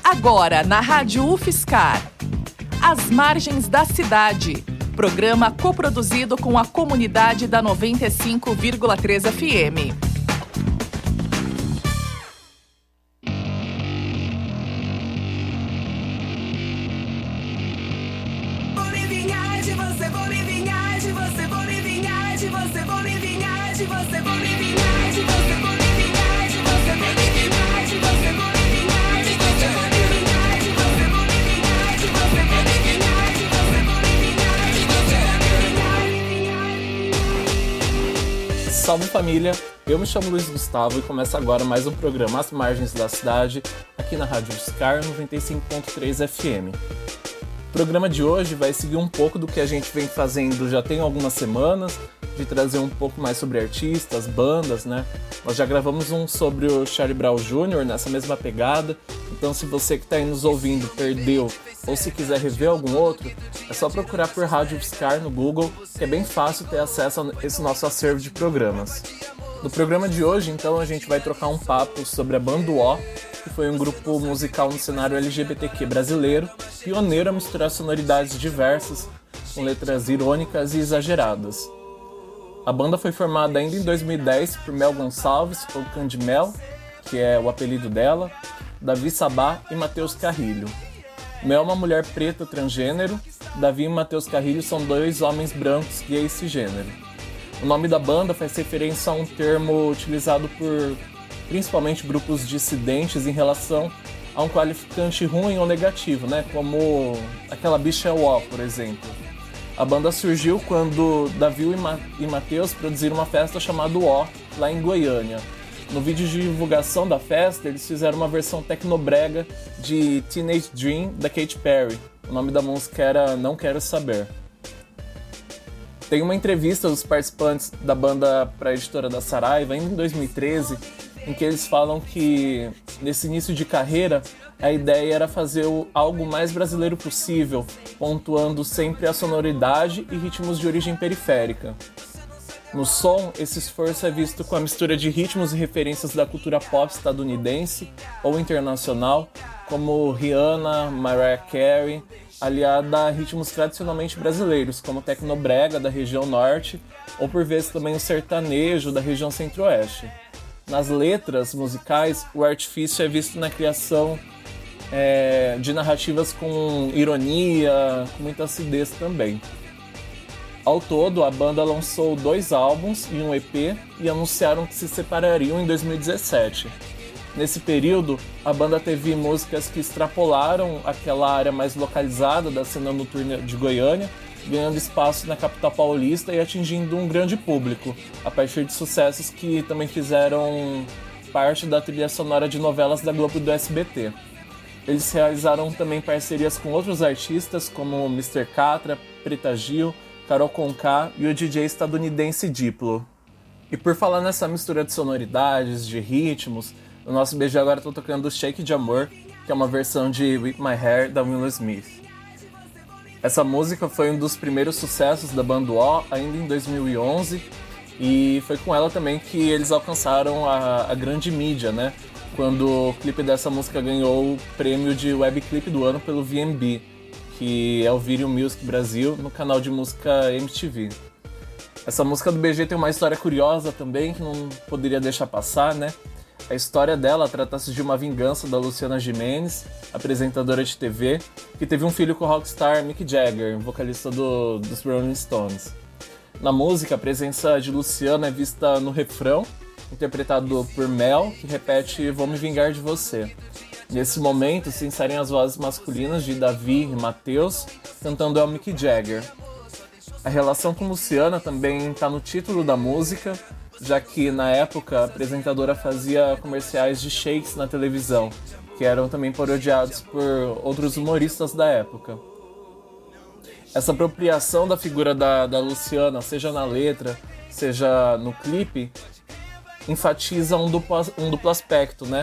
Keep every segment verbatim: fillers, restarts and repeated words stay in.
Agora na Rádio UFSCar, Às Margens da Cidade, programa coproduzido com a comunidade da noventa e cinco vírgula três F M. Bolivinhade, você bolivinhade, você bolivinhade, você bolivinhade, você bolivinhade, você bolivinhade, você bolivinhade, você bolivinhade, você bolivinhade, você bolivinhade, você bolivinhade, você bolivinhade. Salve família, eu me chamo Luiz Gustavo e começa agora mais um programa Às Margens da Cidade, aqui na Rádio UFSCar noventa e cinco ponto três F M. O programa de hoje vai seguir um pouco do que a gente vem fazendo já tem algumas semanas, de trazer um pouco mais sobre artistas, bandas, né? Nós já gravamos um sobre o Charlie Brown Júnior nessa mesma pegada, então se você que está aí nos ouvindo perdeu ou se quiser rever algum outro, é só procurar por Rádio UFSCar no Google, que é bem fácil ter acesso a esse nosso acervo de programas. No programa de hoje, então, a gente vai trocar um papo sobre a banda O, que foi um grupo musical no cenário L G B T Q brasileiro, pioneiro a misturar sonoridades diversas, com letras irônicas e exageradas. A banda foi formada ainda em dois mil e dez por Mel Gonçalves, ou Candy Mel, que é o apelido dela, Davi Sabá e Matheus Carrilho. Mel é uma mulher preta transgênero, Davi e Matheus Carrilho são dois homens brancos gays cisgênero. O nome da banda faz referência a um termo utilizado por principalmente grupos dissidentes em relação a um qualificante ruim ou negativo, né? Como aquela bicha é o ó, por exemplo. A banda surgiu quando Davi e, Ma- e Matheus produziram uma festa chamada Ó, lá em Goiânia. No vídeo de divulgação da festa, eles fizeram uma versão tecnobrega de Teenage Dream, da Katy Perry. O nome da música era Não Quero Saber. Tem uma entrevista dos participantes da banda para a editora da Saraiva, ainda em dois mil e treze, em que eles falam que, nesse início de carreira, a ideia era fazer o, algo mais brasileiro possível, pontuando sempre a sonoridade e ritmos de origem periférica. No som, esse esforço é visto com a mistura de ritmos e referências da cultura pop estadunidense ou internacional, como Rihanna, Mariah Carey, aliada a ritmos tradicionalmente brasileiros, como o tecnobrega da região norte, ou por vezes também o sertanejo da região centro-oeste. Nas letras musicais, o artifício é visto na criação é, de narrativas com ironia, com muita acidez também. Ao todo, a banda lançou dois álbuns e um E P e anunciaram que se separariam em dois mil e dezessete. Nesse período, a banda teve músicas que extrapolaram aquela área mais localizada da cena noturna de Goiânia, ganhando espaço na capital paulista e atingindo um grande público, a partir de sucessos que também fizeram parte da trilha sonora de novelas da Globo e do S B T. Eles realizaram também parcerias com outros artistas, como mister Catra, Preta Gil, Carol Conká e o D J estadunidense Diplo. E por falar nessa mistura de sonoridades, de ritmos, o nosso B G agora está tocando Shake de Amor, que é uma versão de Whip My Hair, da Willow Smith. Essa música foi um dos primeiros sucessos da banda O, ainda em dois mil e onze, e foi com ela também que eles alcançaram a, a grande mídia, né? Quando o clipe dessa música ganhou o prêmio de Webclip do ano pelo V M B, que é o Video Music Brasil, no canal de música M T V. Essa música do B G tem uma história curiosa também, que não poderia deixar passar, né? A história dela trata-se de uma vingança da Luciana Gimenez, apresentadora de T V, que teve um filho com o rockstar Mick Jagger, vocalista do, dos Rolling Stones. Na música, a presença de Luciana é vista no refrão, interpretado por Mel, que repete "Vou me vingar de você". Nesse momento, se inserem as vozes masculinas de Davi e Matheus, cantando ao Mick Jagger. A relação com Luciana também está no título da música, já que, na época, a apresentadora fazia comerciais de shakes na televisão, que eram também parodiados por outros humoristas da época. Essa apropriação da figura da, da Luciana, seja na letra, seja no clipe, enfatiza um duplo, um duplo aspecto, né?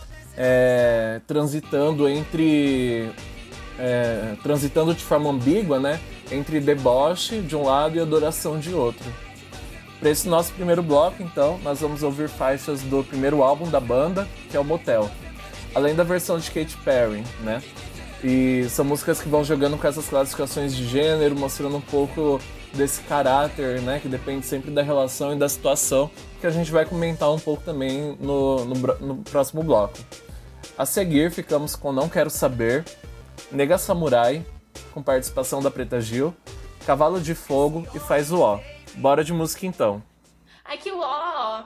É, transitando entre... É, transitando de forma ambígua, né? Entre deboche de um lado e adoração de outro. Para esse nosso primeiro bloco, então, nós vamos ouvir faixas do primeiro álbum da banda, que é o Motel. além da versão de Katy Perry, né? E são músicas que vão jogando com essas classificações de gênero, mostrando um pouco desse caráter, né? Que depende sempre da relação e da situação, que a gente vai comentar um pouco também no, no, no próximo bloco. A seguir, ficamos com Não Quero Saber, Nega Samurai, com participação da Preta Gil, Cavalo de Fogo e Faz o Ó. Bora de música então. Ai, que ó!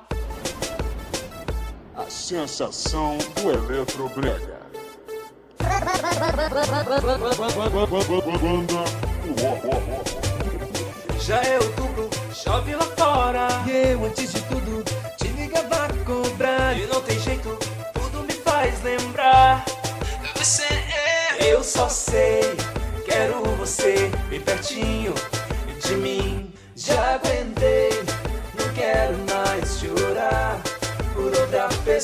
A sensação do eletrobrega. Já é outubro, chove lá fora. E eu, antes de tudo, te ligava a cobrar. E não tem jeito, tudo me faz lembrar. Você é. Eu só sei, quero você bem pertinho de mim. Já aguentei, não quero mais chorar por outra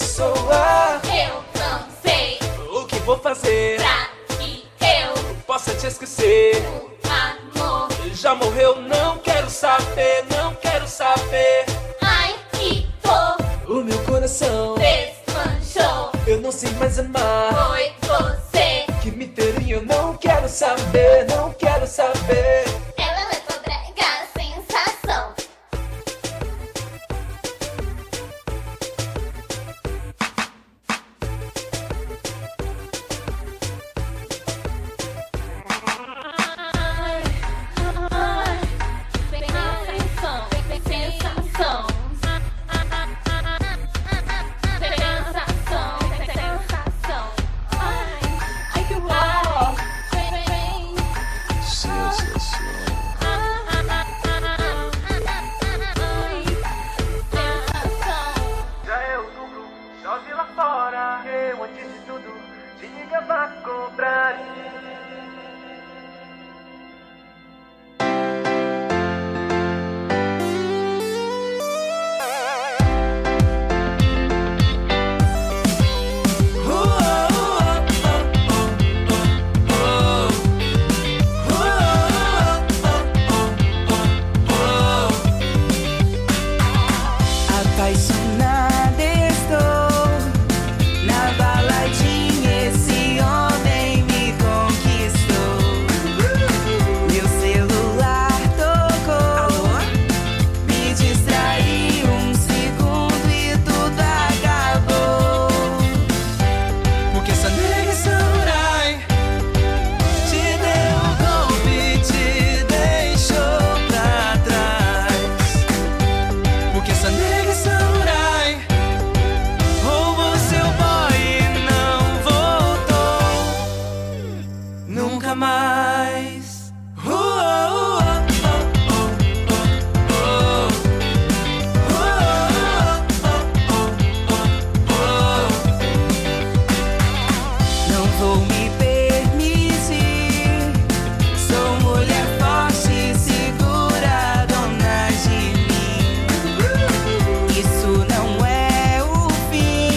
pessoa. Eu não sei o que vou fazer pra que eu possa te esquecer. O amor já morreu, não quero saber, não quero saber. Ai, que dor, o meu coração desmanchou. Eu não sei mais amar. Foi você que me feriu, eu não quero saber, não quero saber. Ela é eletrobrega, a sensação.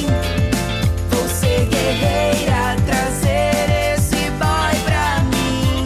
Guerreira, trazer esse boy pra mim.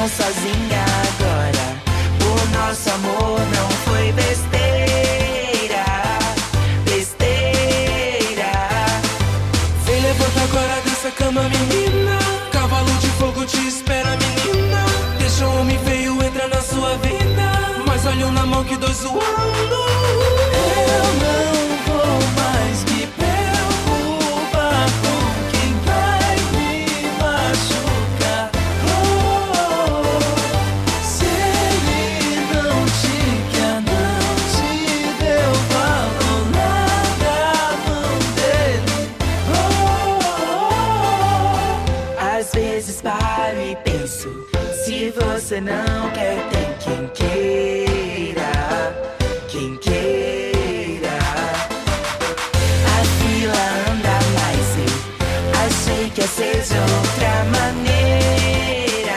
tá sozinha agora. O nosso amor não foi besteira, besteira. Vem, levanta agora dessa cama, menina. Cavalo de fogo te espera, menina. Deixa um homem feio entrar na sua vida, mas olha na mão que dois zoando. Eu não vou mais me preocupar com quem vai me machucar. Oh, se ele não te quer, não te deu valor, larga a mão dele. Oh, às vezes paro e penso, se você não quer, tem quem queira, quem queira. A fila anda mais, eu achei que ia ser de outra maneira,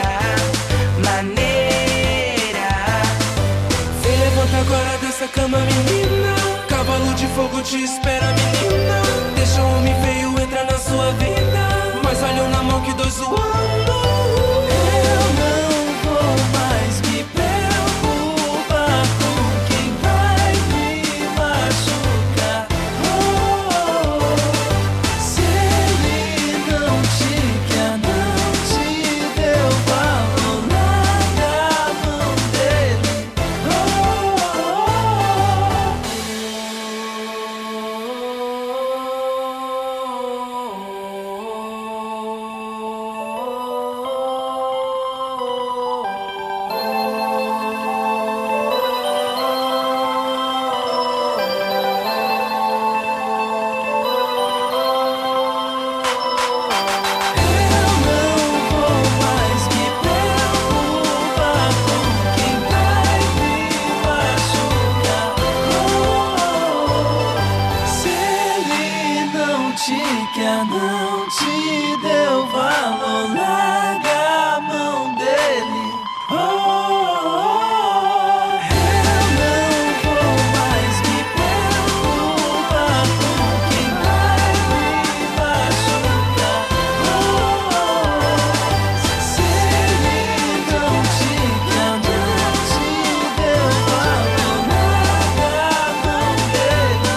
maneira. Vem, levanta agora dessa cama, menina. Cavalo de fogo te espera, menina. Deixa um homem feio entrar na sua vida, mas olha na mão que dois zoando. Eu não vou mais me preocupar com quem vai me machucar. Oh, se ele não te quer, não te deu valor, larga a mão dele. Não te deu valor, larga a mão dele. Oh, eu não vou mais me preocupar com quem vai me machucar. Oh, se ele não te quer, não te deu valor, larga a mão dele.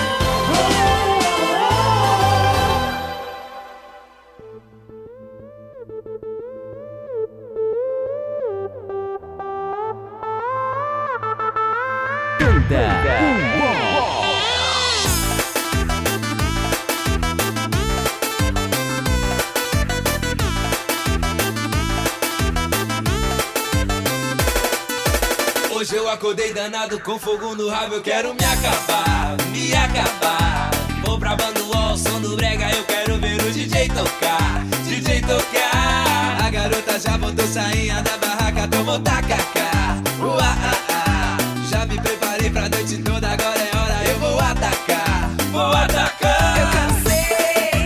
Hoje eu acordei danado com fogo no rabo, eu quero me acabar, me acabar. Vou pra banda o som do brega, eu quero ver o D J tocar, D J tocar. A garota já botou sainha da barraca, tomou tacacá. Uá, ah, ah. Já me preparei pra noite toda, agora é hora, eu vou atacar, vou atacar. Eu cansei,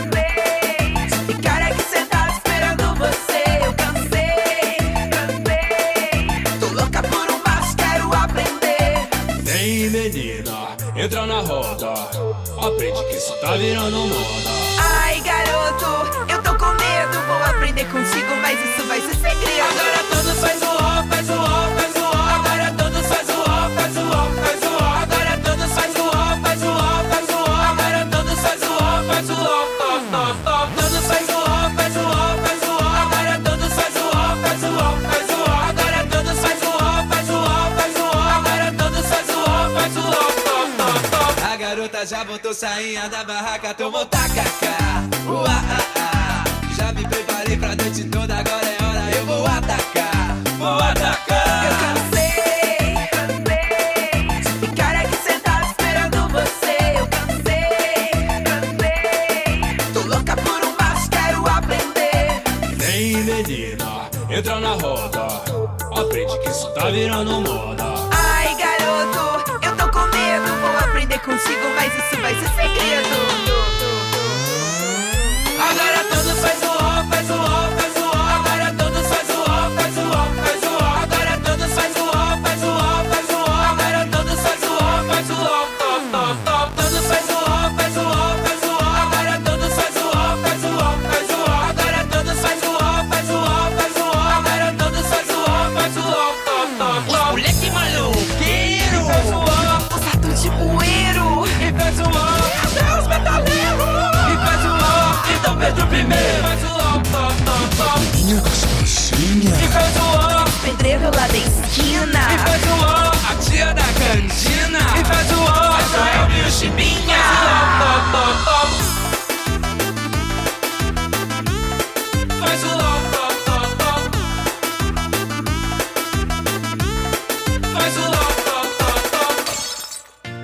cansei de ficar aqui sentado esperando você. Eu cansei, cansei, tô louca por um baixo, quero aprender. Vem menina, entra na roda, aprende que isso tá virando moda. Ai garoto, eu tô com medo, vou aprender contigo, mas isso vai ser segredo. Agora todos faz o ó, faz o ó, faz o ó. Agora todos faz o ó, faz o ó, faz o ó. Agora todos faz o ó, faz o ó, faz o ó. Agora todos faz o ó, faz o ó, top, top, top. Todos faz o ó, faz o ó, faz o ó. Agora todos faz o ó, faz o ó, faz o ó. Agora todos faz o ó, faz o ó, faz o ó. Agora todos faz o ó, faz o ó, top, top, top. A garota já botou sainha da barraca, tomou tacacá. Uá, ah, ah. Já me preparei pra noite toda, agora é hora, eu vou atacar, vou atacar. Eu cansei, cansei de ficar aqui sentado esperando você. Eu cansei, cansei, tô louca por um baixo, quero aprender. Vem menina, entra na roda, aprende que isso tá virando moda. Ai garoto, eu tô com medo, vou aprender contigo, mas isso vai ser segredo. Agora todos faz o ó, faz o ó, faz o ó. Agora todos faz o ó, faz o ó, faz o ó. Agora todos faz o ó, faz o ó, faz o ó. Agora todos faz o ó, faz o ó, top, top, top. Todos faz o ó, faz o ó, faz o ó. Agora todos faz o ó, faz o ó, faz o ó. Agora todos faz o ó, faz o ó, faz o ó. Agora todos faz o Pedro primeiro. Faz o ó, ó, ó, ó. Minha gostosinha. E faz o ó. Pedreiro lá da esquina. E faz o ó. A tia da cantina. E faz o ó. A Joelma e o Chimbinha. Faz o ó, ó, ó, ó. Faz o ó, ó, ó, ó. Faz o ó, ó, ó, ó.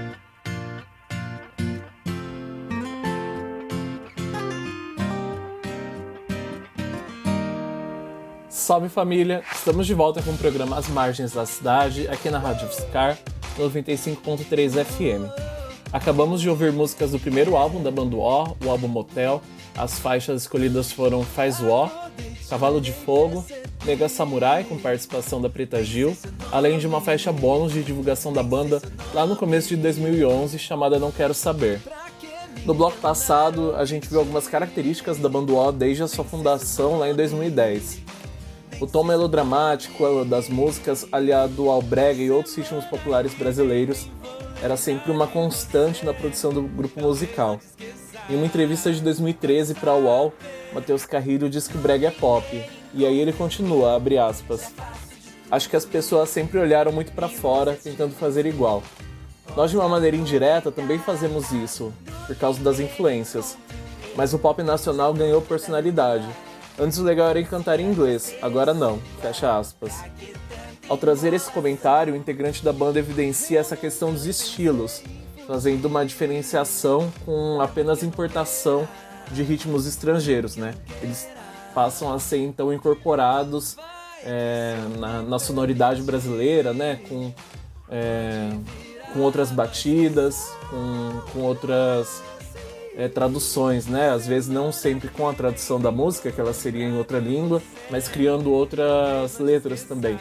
Salve família! Estamos de volta com o programa As Margens da Cidade, aqui na Rádio UFSCar, noventa e cinco ponto três F M. Acabamos de ouvir músicas do primeiro álbum da banda O, o álbum Motel. As faixas escolhidas foram Faz o Ó, Cavalo de Fogo, Nega Samurai, com participação da Preta Gil, além de uma faixa bônus de divulgação da banda lá no começo de dois mil e onze, chamada Não Quero Saber. No bloco passado, a gente viu algumas características da banda O desde a sua fundação lá em dois mil e dez. O tom melodramático das músicas, aliado ao brega e outros ritmos populares brasileiros, era sempre uma constante na produção do grupo musical. Em uma entrevista de dois mil e treze para a U O L, Matheus Carrilho diz que o brega é pop, e aí ele continua, abre aspas, acho que as pessoas sempre olharam muito para fora, tentando fazer igual. Nós, de uma maneira indireta, também fazemos isso, por causa das influências, mas o pop nacional ganhou personalidade. Antes o legal era cantar em inglês, agora não, fecha aspas. Ao trazer esse comentário, o integrante da banda evidencia essa questão dos estilos, fazendo uma diferenciação com apenas importação de ritmos estrangeiros, né? Eles passam a ser então incorporados é, na, na sonoridade brasileira, né? Com, é, com outras batidas, com, com outras... É, traduções, né? Às vezes não sempre com a tradução da música, que ela seria em outra língua, mas criando outras letras também.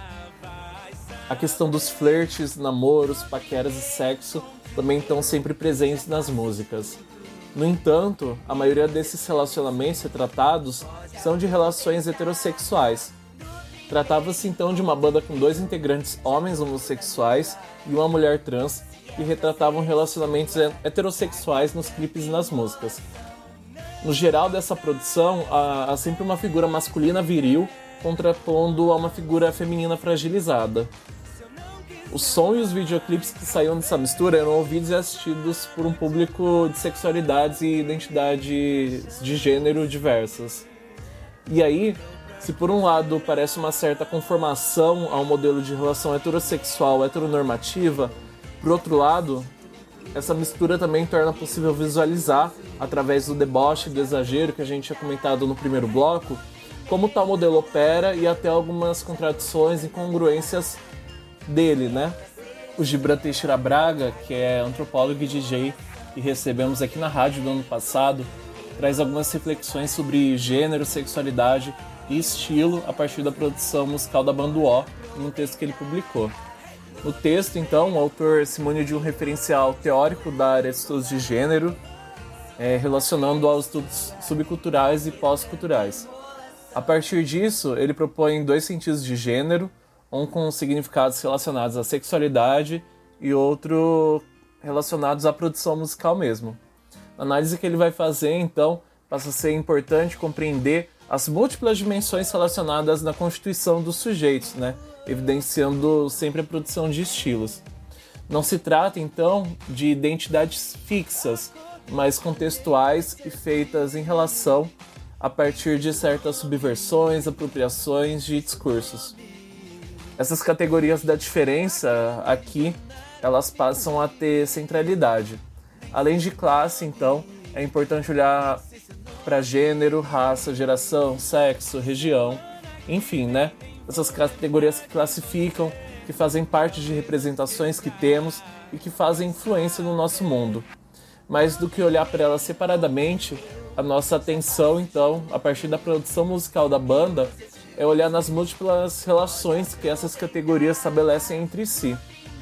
A questão dos flertes, namoros, paqueras e sexo também estão sempre presentes nas músicas. No entanto, a maioria desses relacionamentos retratados são de relações heterossexuais. Tratava-se então de uma banda com dois integrantes homens homossexuais e uma mulher trans, que retratavam relacionamentos heterossexuais nos clipes e nas músicas. No geral dessa produção, há, há sempre uma figura masculina viril contrapondo a uma figura feminina fragilizada. O som e os videoclipes que saíam dessa mistura eram ouvidos e assistidos por um público de sexualidades e identidades de gênero diversas. E aí, se por um lado parece uma certa conformação a um modelo de relação heterossexual heteronormativa, por outro lado, essa mistura também torna possível visualizar, através do deboche e do exagero que a gente tinha comentado no primeiro bloco, como tal modelo opera e até algumas contradições e incongruências dele, né? O Gibran Teixeira Braga, que é antropólogo e D J que recebemos aqui na rádio do ano passado, traz algumas reflexões sobre gênero, sexualidade e estilo a partir da produção musical da banda O, em um texto que ele publicou. No texto, então, o autor se mune de um referencial teórico da área de estudos de gênero, é, relacionando aos estudos subculturais e pós-culturais. A partir disso, ele propõe dois sentidos de gênero, um com significados relacionados à sexualidade e outro relacionados à produção musical mesmo. Na análise que ele vai fazer, então, passa a ser importante compreender as múltiplas dimensões relacionadas na constituição dos sujeitos, né? Evidenciando sempre a produção de estilos. Não se trata, então, de identidades fixas, mas contextuais e feitas em relação a partir de certas subversões, apropriações de discursos. Essas categorias da diferença aqui, elas passam a ter centralidade. Além de classe, então, é importante olhar para gênero, raça, geração, sexo, região, enfim, né? Essas categorias que classificam, que fazem parte de representações que temos e que fazem influência no nosso mundo. Mais do que olhar para elas separadamente, a nossa atenção, então, a partir da produção musical da banda, é olhar nas múltiplas relações que essas categorias estabelecem entre si.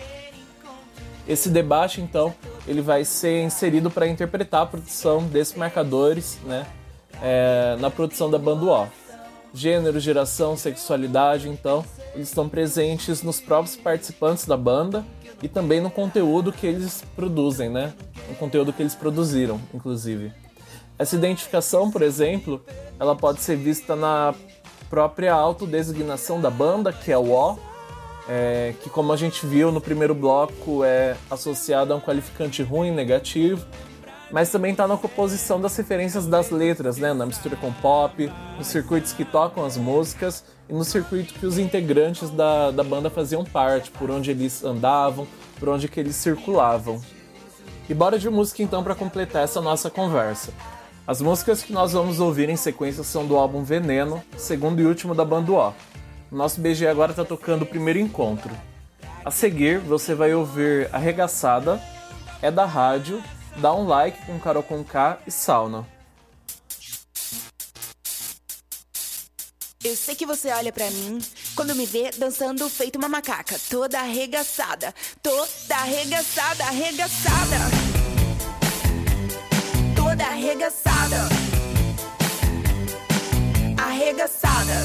Esse debate, então, ele vai ser inserido para interpretar a produção desses marcadores, né, é, na produção da banda O. Gênero, geração, sexualidade, então, eles estão presentes nos próprios participantes da banda e também no conteúdo que eles produzem, né? No conteúdo que eles produziram, inclusive. Essa identificação, por exemplo, ela pode ser vista na própria autodesignação da banda, que é o O, é, que como a gente viu no primeiro bloco é associado a um qualificante ruim, negativo, mas também está na composição das referências das letras, né? Na mistura com pop, nos circuitos que tocam as músicas e no circuito que os integrantes da, da banda faziam parte, por onde eles andavam, por onde que eles circulavam. E bora de música então para completar essa nossa conversa. As músicas que nós vamos ouvir em sequência são do álbum Veneno, segundo e último da banda O. O nosso B G agora está tocando o Primeiro Encontro. A seguir, você vai ouvir Arregaçada, É da Rádio, Dá um Like com Carol Conká e Sauna. Eu sei que você olha pra mim quando me vê dançando feito uma macaca, toda arregaçada, toda arregaçada, arregaçada, toda arregaçada, arregaçada,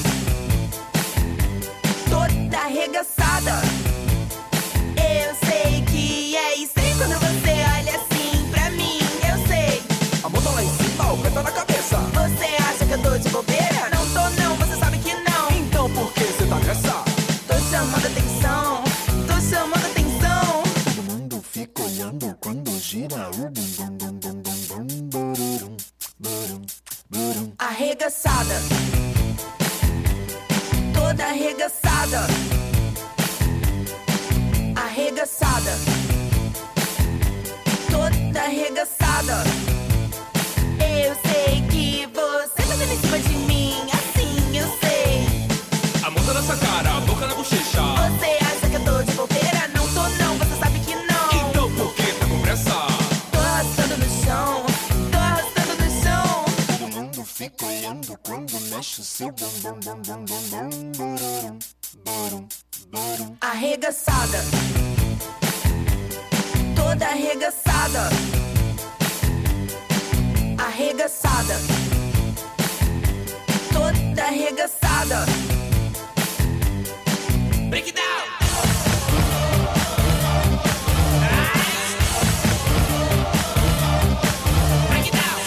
toda arregaçada. Eu sei que é isso aí quando você olha assim pra mim, eu sei. A mão tá lá em cima, o pé tá na cabeça. Você acha que eu tô de bobeira? Não tô não, você sabe que não. Então por que você tá nessa? Tô chamando atenção, tô chamando atenção. Todo mundo fica olhando quando gira o bum bum bum bum bum bum burum, burum, burum. Arregaçada, toda arregaçada, arregaçada, toda arregaçada. Eu sei que você tá dando em cima de mim, assim eu sei. A mão tá nessa cara, a boca na bochecha. Você acha que eu tô de bobeira? Não tô não, você sabe que não. Então por que tá com pressa? Tô arrastando no chão, tô arrastando no chão. Todo mundo fica olhando quando mexe o seu bum bum bum bum bum bum burum, burum, burum. Arregaçada, toda arregaçada, arregaçada, toda arregaçada. Break it down! Break it down!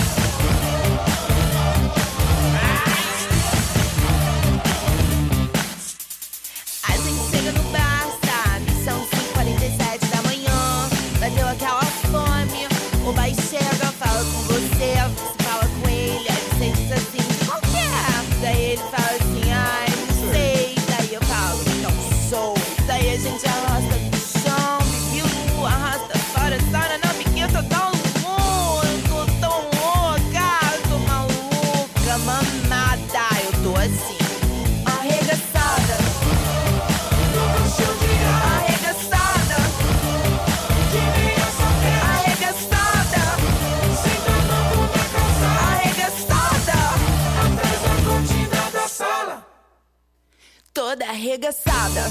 A gente chega no bar, sabe? São cinco e quarenta e sete da manhã. Bateu aquela fome. O bar chega, fala com você, você fala com ele. Aí você diz assim, qual que é? Daí ele fala assim, ai, não sei. Daí eu falo, então sou. Daí a gente arrasta no chão, bibilu, arrasta fora, sauna, não, porque eu tô tão louca, eu tô tão louca, eu tô maluca, mamada, eu tô assim, arregaçada, arregaçada, arregaçada, arregaçada, Atrás da cortina da sala. toda arregaçada.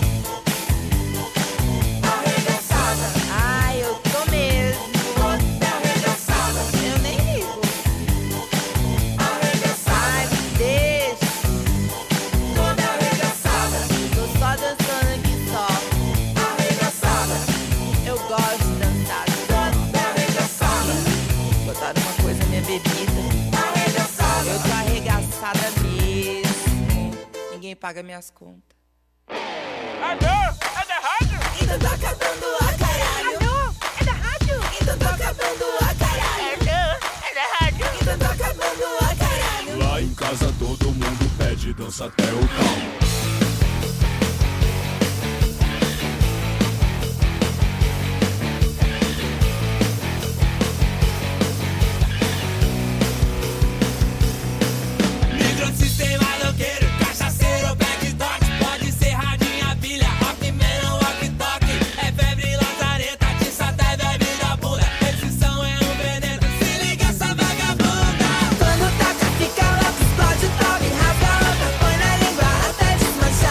Arregaçada, Ai, eu tô mesmo. toda arregaçada. Eu nem ligo. Ai, Arregaçada, me deixa. toda arregaçada. Tô só dançando aqui só. Arregaçada, Eu gosto de dançar. toda arregaçada. Botaram uma coisa na minha bebida. Arregaçada. Eu tô arregaçada mesmo. Ninguém paga minhas contas. Alô, é da rádio? Então tô acabando a caralho. Alô, é da rádio? Então tô acabando a caralho. Alô, é da rádio? Então tô acabando a caralho. Lá em casa todo mundo pede dança até o tal. Micro sistema loqueiro, cachaceiro, black dot. Pode ser radinha, pilha, rockman ou walk-talk. É febre, lazareta, tiça até bebe da bunda. Esse som é um veneno, se liga essa vagabunda. Quando taca, fica louco, explode o top, rasga a outra, põe na língua até desmanchar.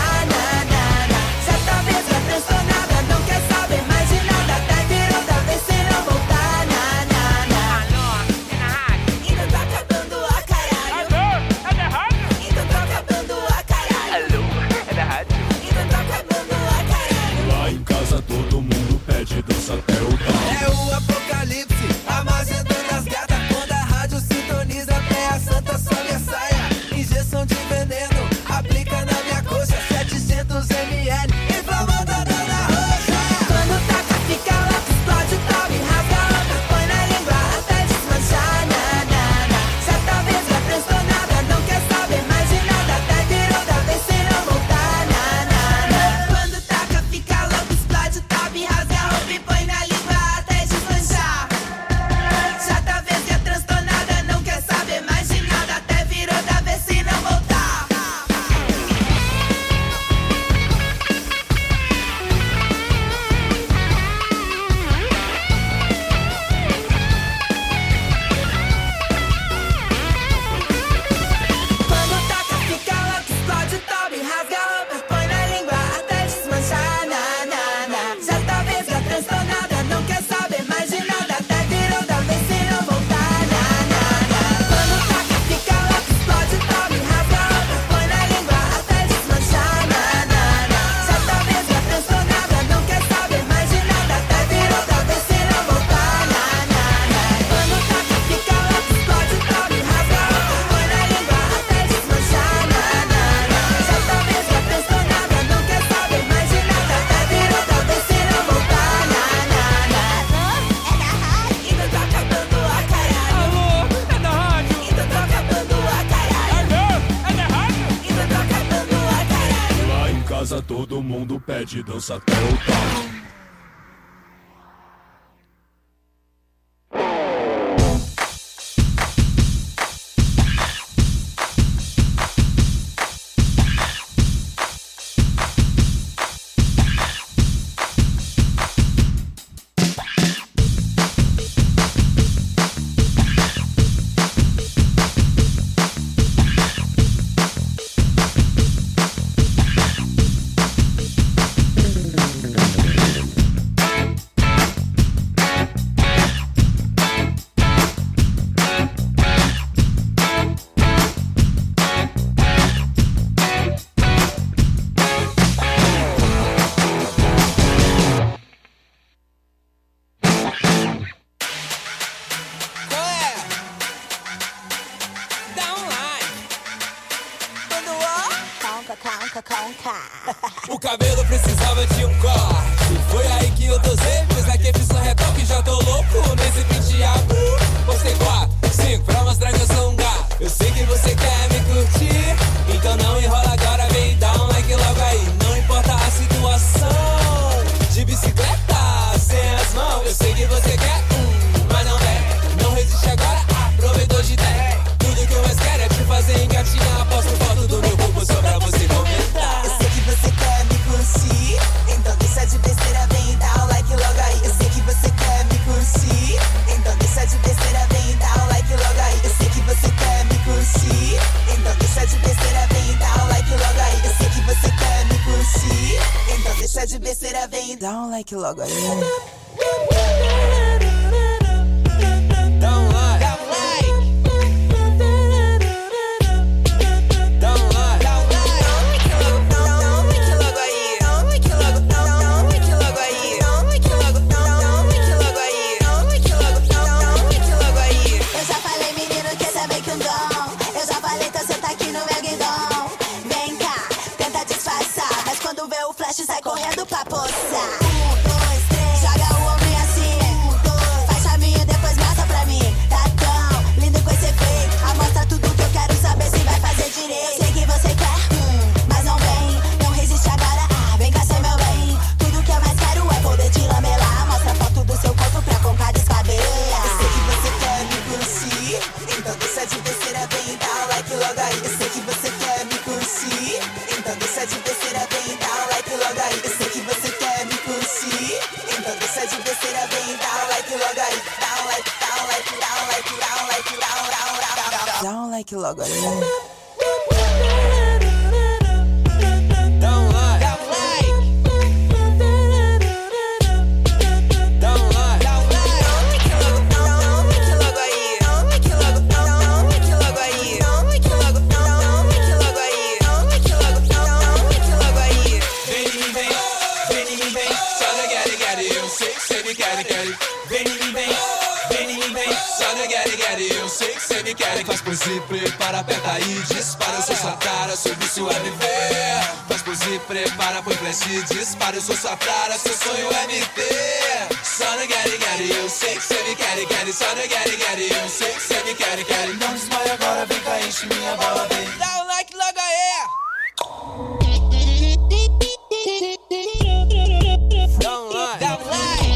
pede dança até o talo. O cabelo precisava de um corte. Foi aí que eu dosei, fiz aquele só retoque, já tô louco nesse penteado. Postei quatro, cinco pra mostrar que eu sou um gato. Eu sei que você quer me curtir, então não enrola agora, vem dar um like logo aí. Não importa a situação, de bicicleta, sem as mãos. Eu sei que você quer, hum, mas não é. Não resiste agora, aproveitou de ideia. Tudo que eu mais quero é te fazer engatinhar. Posto foto do meu corpo só pra você comentar. Eu sei que você quer me curtir, então deixa de besteira, vem dar um like logo aí. Eu sei que você quer me curtir, então deixa de besteira, vem dar um like logo aí. Eu sei que você quer me curtir, então deixa de besteira, vem dar um like logo aí. Eu sei que você quer me curtir, então deixa de besteira, vem dar um like logo aí. Dá um like, dá um like, dá um like, dá um like, Dá um like logo aí, dá um like logo, dá um like logo aí, dá um like logo, dá um like logo aí, dá um like logo, dá um like logo aí. Eu já falei, menino, que esse é meio que um dom. Eu já falei, então cê tá aqui no meu guidão. Vem cá, tenta disfarçar, mas quando vê o flash sai correndo pra poçar. Um, dois, três, joga o ombro assim. Um, dois, faz chaminha, depois mostra pra mim. Tá tão lindo com esse fake, amostra tudo que eu quero saber se vai fazer direito. Sei que você quer, hum, mas não vem. Não resiste agora, ah, vem cá ser meu bem. Tudo que eu mais quero é poder te lamelar. Mostra foto do seu corpo pra contar descabelar. Eu sei que você quer me curtir, então deixa de besteira, vem dar um like logo aí. Eu sei que você quer me curtir, então deixa de besteira, vem dar um like logo aí. Eu sei que você quer me curtir, então deixa de besteira, vem dar um like logo aí. Dá um like, dá um like, dá um like, dá um like, dá um, dá um, dá um, dá um, dá um like logo aí. dá um like, dá um like, dá um like, dá um like. Dá um like logo, dá um like logo aí, dá um like logo, dá um like logo aí, dá um like logo, dá um like logo aí, dá um like logo, dá um like logo aí. Vem em mim, vem, vem em mim, vem, só na get it, get it, eu sei que cê me quer, quer. Vem em mim, vem, vem em mim, vem, só na get it, get it, eu sei que cê me quer. Faz pose, prepara, aperta e dispara, eu sou sua cara, seu vício é me ver. Faz pose, prepara, põe flash e dispara, eu sou sua cara, seu sonho é me ter. Só na get it, get it, eu sei que cê me quer, quer. Só na get it, get it, eu sei que cê me quer, quer. Não desmaia agora, vem cá, enche minha bola, vem. Dá um like logo aí. Dá um like, dá um like,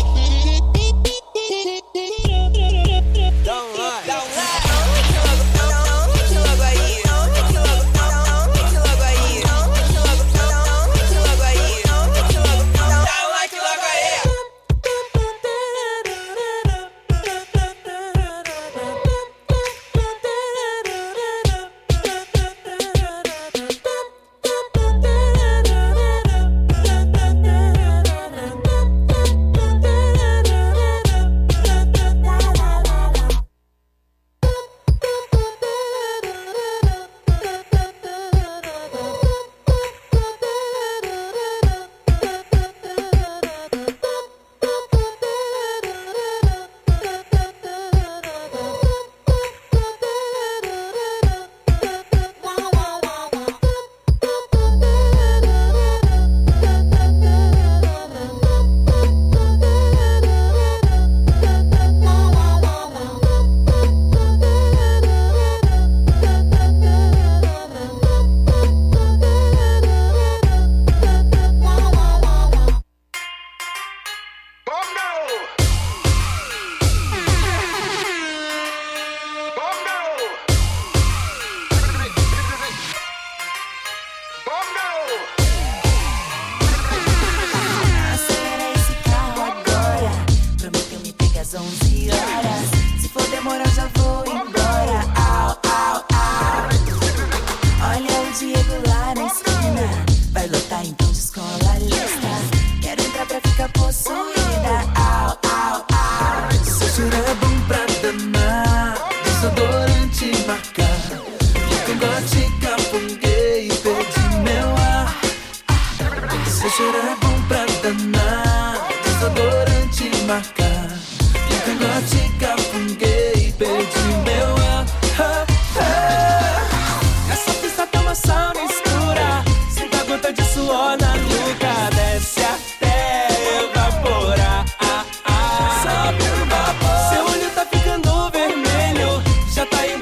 dá um like, dá um like. Dá um like logo, dá um like logo aí, dá um like logo, dá um like logo aí, dá um like logo, dá um like logo aí, dá um like logo, dá um like logo aí. Dá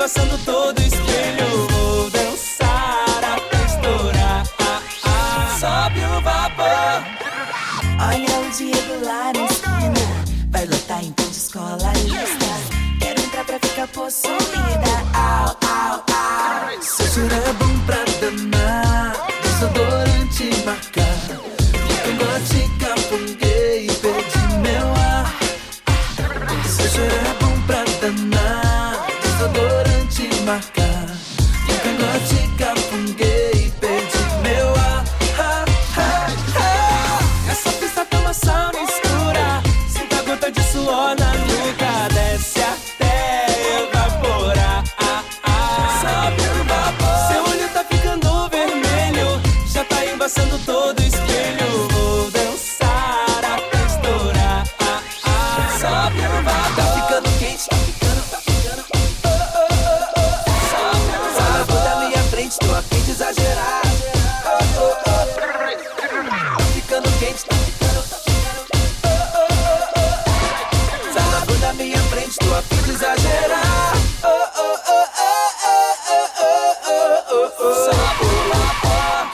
embaçando todo o espelho. Vou dançar até estourar. Ah, ah. Sobe o vapor. Olha o Diego lá na esquina, vai lotar então de escola lista. Quero entrar pra ficar possuída. Au, au, au. Seu cheiro é bom pra danar, desodorante marcar. Tomate, capunguei e perdi meu ar. Seu cheiro é bom pra danar, desodorante marcar. Tomate, capunguei e perdi meu ar. Ha, ha, ha. Essa pista tem uma sauna escura, sinta gota de suor na nuca, desce até evaporar. Ah, ah. Sobe o vapor. Seu olho tá ficando vermelho, já tá embaçando todo o espelho. Vou dançar até estourar. Ah, ah. Sobe o vapor. Tá ficando quente, tá ficando, tá ficando. Oh, oh, oh, oh. Sobe o vapor. Sai da minha frente, tô a fim de exagerar. Oh, oh, oh. Tá ficando quente, tá ficando, tá ficando. Oh, oh, oh, oh. Sai da minha frente, tô a fim de exagerar. Oh, oh, oh, oh, oh, oh, oh, oh, oh. Sobe o vapor.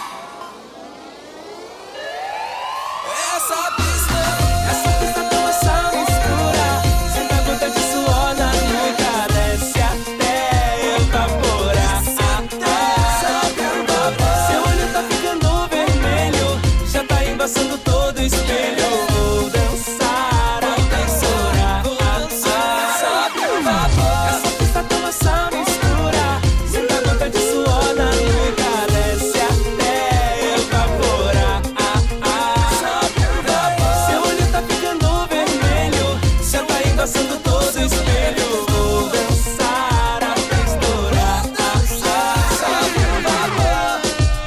Essa pista, essa pista tem uma sauna escura, sinta gota de suor na nuca, desce até evaporar. Ah, ah. Sobe o vapor. Seu olho tá ficando vermelho, já tá embaçando todo o espelho. Vou dançar até estourar. Ah, ah. Sobe o vapor. Essa pista tem uma sauna escura, sinta gota de suor na nuca, desce até evaporar. Ah, ah. Sobe o vapor. Seu olho tá ficando vermelho, já tá embaçando todo o espelho. Vou dançar até estourar. Ah, ah. Sobe o vapor.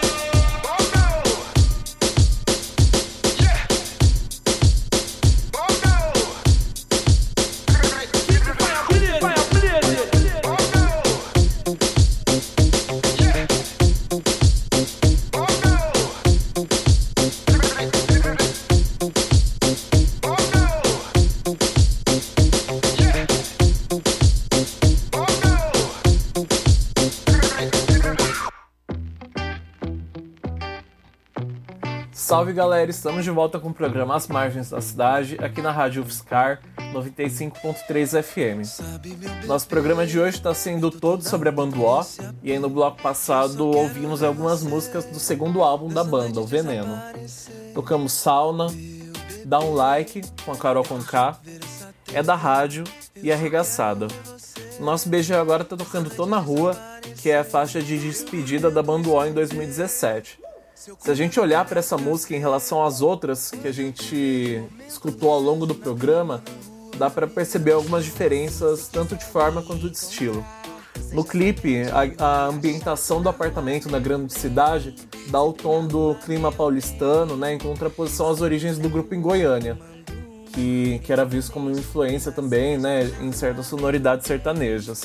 Salve galera, estamos de volta com o programa As Margens da Cidade, aqui na Rádio UFSCar noventa e cinco ponto três F M. Nosso programa de hoje está sendo todo sobre a banda O, e aí no bloco passado ouvimos algumas músicas do segundo álbum da banda, O Veneno. Tocamos Sauna, Dá um Like, com a Carol Conká, É da Rádio e Arregaçada. Nosso beijo agora tá tocando Tô na Rua, que é a faixa de despedida da banda O em dois mil e dezessete. Se a gente olhar para essa música em relação às outras que a gente escutou ao longo do programa, dá para perceber algumas diferenças tanto de forma quanto de estilo. No clipe, a, a ambientação do apartamento na grande cidade dá o tom do clima paulistano, né, em contraposição às origens do grupo em Goiânia, que, que era visto como uma influência também, né, em certas sonoridades sertanejas.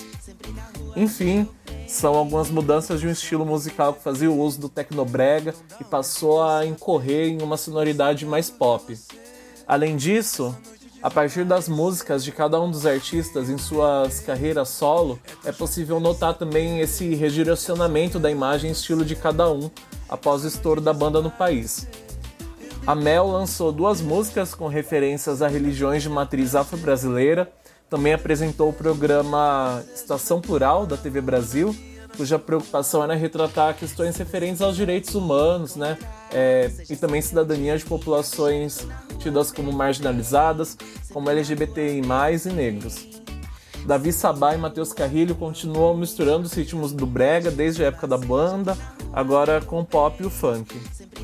Enfim, são algumas mudanças de um estilo musical que fazia o uso do tecnobrega e passou a incorrer em uma sonoridade mais pop. Além disso, a partir das músicas de cada um dos artistas em suas carreiras solo, é possível notar também esse redirecionamento da imagem e estilo de cada um após o estouro da banda no país. A Mel lançou duas músicas com referências a religiões de matriz afro-brasileira, também apresentou o programa Estação Plural, da T V Brasil, cuja preocupação era retratar questões referentes aos direitos humanos, né, é, e também cidadania de populações tidas como marginalizadas, como L G B T I mais, e negros. Davi Sabá e Matheus Carrilho continuam misturando os ritmos do brega desde a época da banda, agora com o pop e o funk.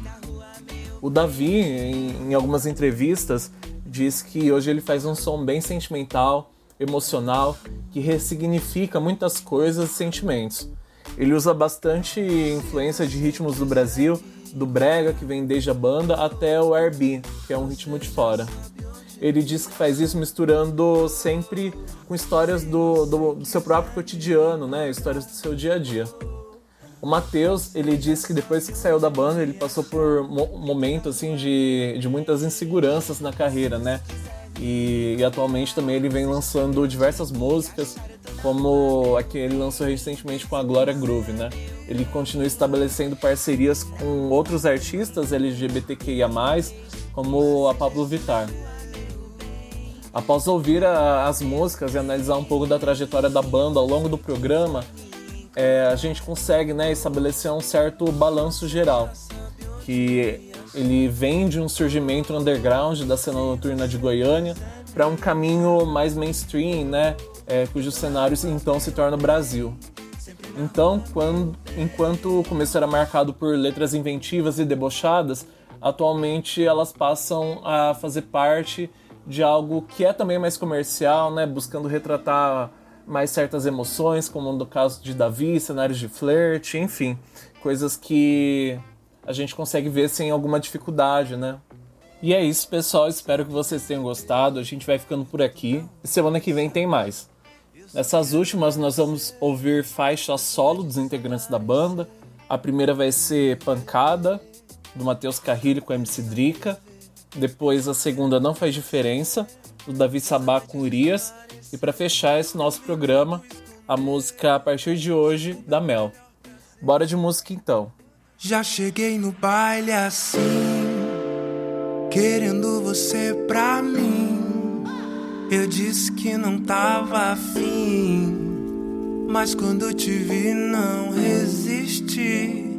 O Davi, em, em algumas entrevistas, diz que hoje ele faz um som bem sentimental, emocional, que ressignifica muitas coisas e sentimentos. Ele usa bastante influência de ritmos do Brasil, do brega, que vem desde a banda, até o R B, que é um ritmo de fora. Ele diz que faz isso misturando sempre com histórias do, do, do seu próprio cotidiano, né? Histórias do seu dia a dia. O Matheus, ele diz que depois que saiu da banda, ele passou por um momento assim, de, de muitas inseguranças na carreira, né? E, e atualmente também ele vem lançando diversas músicas como a que ele lançou recentemente com a Glória Groove, né? Ele continua estabelecendo parcerias com outros artistas L G B T Q I A mais, como a Pablo Vittar. Após ouvir a, as músicas e analisar um pouco da trajetória da banda ao longo do programa, é, a gente consegue, né, estabelecer um certo balanço geral, que ele vem de um surgimento underground da cena noturna de Goiânia para um caminho mais mainstream, né, é, cujo cenário então se torna o Brasil. Então, quando, enquanto o começo era marcado por letras inventivas e debochadas, atualmente elas passam a fazer parte de algo que é também mais comercial, né, buscando retratar mais certas emoções, como no caso de Davi, cenários de flerte, enfim, coisas que a gente consegue ver sem alguma dificuldade, né? E é isso, pessoal, espero que vocês tenham gostado, a gente vai ficando por aqui e semana que vem tem mais. Nessas últimas nós vamos ouvir faixas solo dos integrantes da banda. A primeira vai ser Pancada, do Matheus Carrilho com M C Drica. Depois a segunda, Não Faz Diferença, do Davi Sabá com Urias. E para fechar esse nosso programa, a música A Partir de Hoje, da Mel. Bora de música então. Já cheguei no baile assim, querendo você pra mim. Eu disse que não tava afim, mas quando te vi não resisti.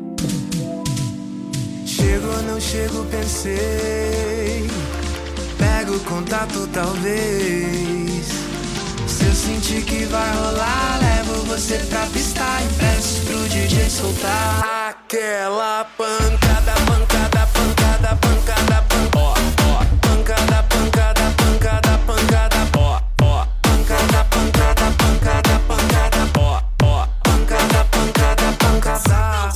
Chego ou não chego, pensei, pego o contato talvez. Se eu sentir que vai rolar, levo você pra pista e peço pro D J soltar aquela pancada, pancada, pancada, pancada, pancada, pancada, pancada, pancada, pancada, pancada, pancada, pancada, pancada, pancada, pancada, pancada.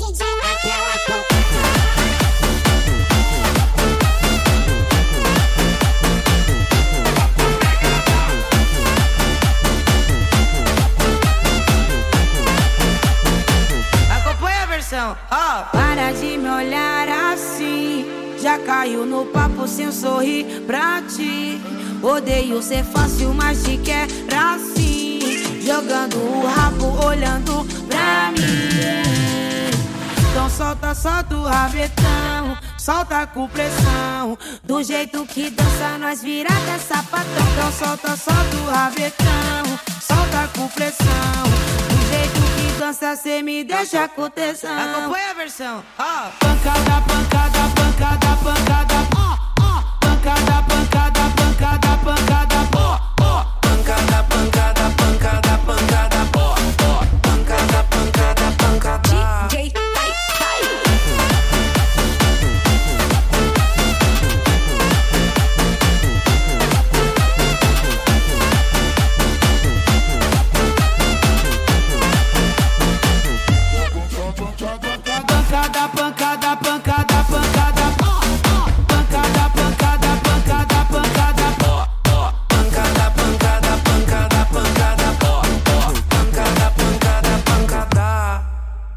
Oh. Para de me olhar assim, já caiu no papo sem sorrir pra ti. Odeio ser fácil, mas te quero assim, jogando o rabo, olhando pra mim. Então solta, solta o rabetão, solta com pressão, do jeito que dança nós vira até sapatão. Então solta, solta o rabetão, solta com pressão, do jeito que dança cê me deixa com tesão. Acompanha a versão, ó. Pancada, pancada, pancada, pancada, ó, ó. Pancada, pancada, pancada, pancada, ó, ó. Pancada, pancada, pancada, pancada, ó, ó. Pancada, pancada, pancada. D J pancada, pancada, pancada, pancada, ó, ó. Pancada, pancada, pancada, pancada, ó, ó. Pancada, pancada, pancada, pancada, ó, ó. Pancada, pancada, pancada.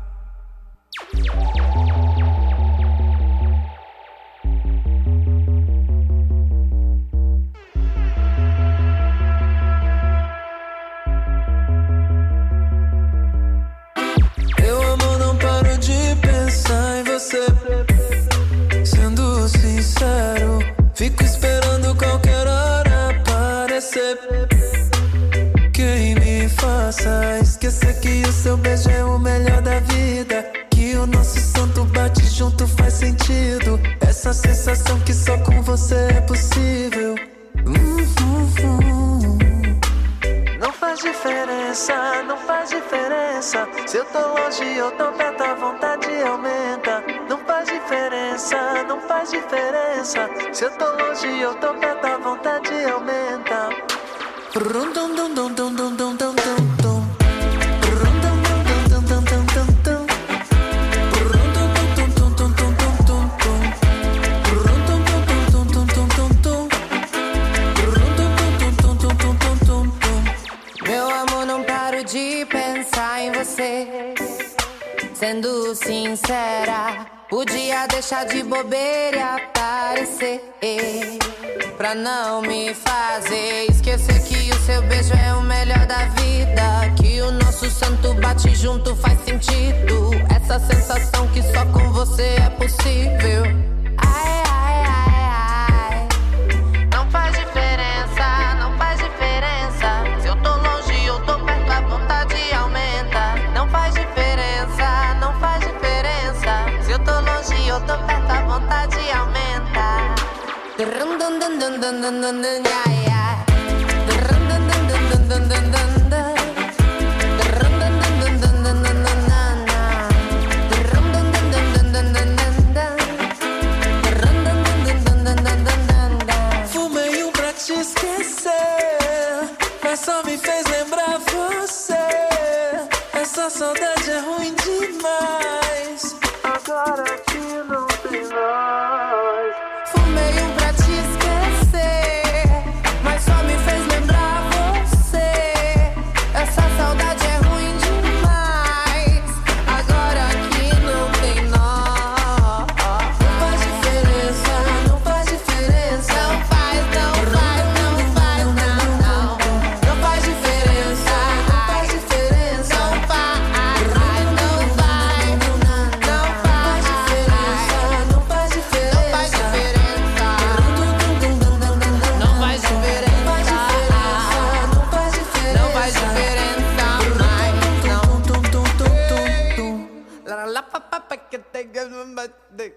Meu amor, não paro de pensar em você. Sendo sincero, fico esperando qualquer hora aparecer. Quem me faça esquecer que o seu beijo é o melhor da vida, que o nosso santo bate junto faz sentido. Essa sensação que só com você é possível. Uhum. Não faz diferença, não faz diferença. Se eu tô longe ou tô perto, a vontade aumenta. Não faz diferença, não faz diferença. Se eu tô longe ou tô perto, a vontade aumenta. Rum dum dum dum dum dum dum dum dum. Rum dum dum dum dum dum dum dum. Rum dum dum dum dum dum dum dum. Rum dum dum dum dum dum dum dum. Rum dum dum dum dum dum dum dum. Meu amor, não paro de pensar em você. Sendo sincera, Podia deixar de bobeira e aparecer, pra não me fazer esquecer que o seu beijo é o melhor da vida, que o nosso santo bate junto faz sentido, essa sensação que só com você é possível. Ai, ai, ai, ai, não faz diferença, não faz diferença, se eu tô longe ou tô perto a vontade aumenta. Não faz diferença, não faz diferença, se eu tô longe ou tô perto a vontade aumenta. Dun dun dun dun dun dun dun dun, yeah, yeah. Dun dun dun dun dun dun dun dun dun. Dun dun dun dun dun dun dun dun dun. Dun dun dun dun dun dun dun dun. Dun dun dun dun dun dun dun dun. Fumei um pra te esquecer, mas só me fez lembrar você. Essa saudade é ruim demais, agora que não tem nós. Fumei um pra te esquecer, mas só me fez lembrar você. Essa saudade é ruim demais, agora que não tem nós. Não faz diferença, não faz diferença. Não faz, não faz, não faz, não, não. Não faz diferença, não faz diferença. Não faz, não faz, não faz diferença. Não faz diferença, não faz diferença. Não faz diferença, não faz diferença, não faz diferença mais, não. La la pa pa pa que te gama de.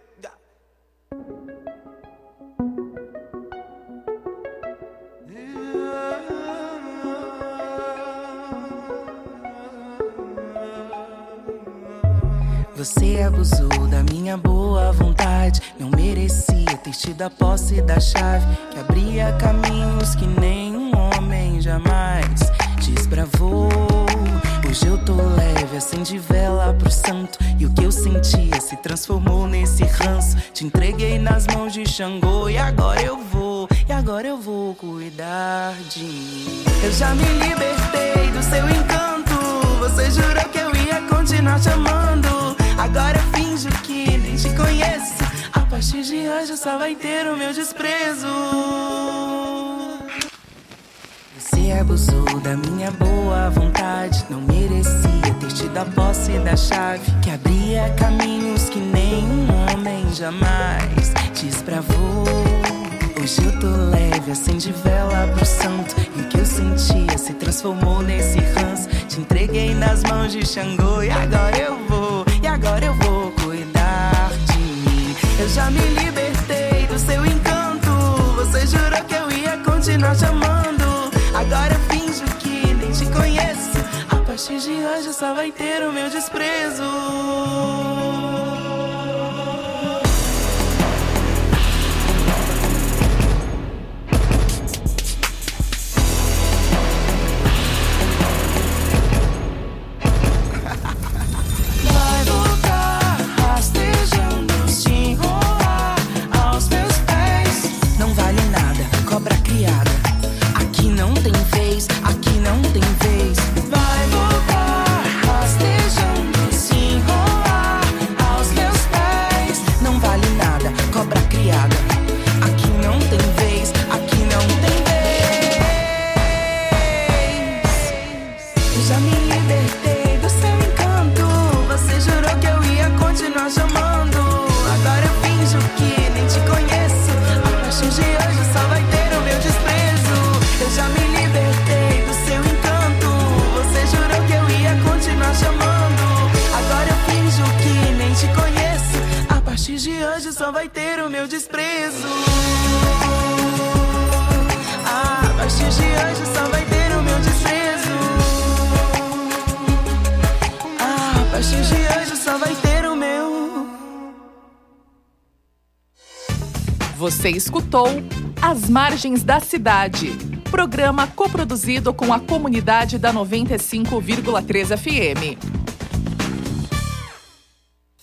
Você abusou da minha boa vontade. Não merecia ter tido a posse da chave que abria caminhos que nenhum homem jamais desbravou. Hoje eu tô leve, acende vela pro santo, e o que eu sentia se transformou nesse ranço. Te entreguei nas mãos de Xangô, e agora eu vou, e agora eu vou cuidar de mim. Eu já me libertei do seu encanto, você jurou que eu ia continuar te amando. Agora eu finjo que nem te conheço, a partir de hoje só vai ter o meu desprezo. Você abusou da minha boa vontade. Não merecia ter tido a posse da chave que abria caminhos que nenhum homem jamais desbravou. Hoje eu tô leve, acende vela pro santo, e o que eu sentia se transformou nesse ranço. Te entreguei nas mãos de Xangô, e agora eu vou, e agora eu vou cuidar de mim. Eu já me libertei do seu encanto, você jurou que eu ia continuar te amando. Agora eu finjo que nem te conheço, a partir de hoje só vai ter o meu desprezo. Vai voltar rastejando, se enrolar aos meus pés. Não vale nada, cobra criada. Aqui não tem vez, aqui não tem vez. Vai voltar rastejando, se enrolar aos meus pés. Não vale nada, cobra criada. Aqui não tem vez, aqui não tem vez. Eu já me libertei do seu encanto, você jurou que eu ia continuar chamando. Agora eu finjo que nem te conheço, a partir de hoje só vai ter o meu desprezo. Eu já me libertei do seu encanto, você jurou que eu ia continuar chamando. Agora eu finjo que nem te conheço, a partir de hoje só vai ter o meu desprezo. Ah, a partir de hoje só vai ter o meu desprezo. Ah, a partir de hoje só vai ter o meu. Você escutou As Margens da Cidade, programa coproduzido com a comunidade da noventa e cinco vírgula três F M.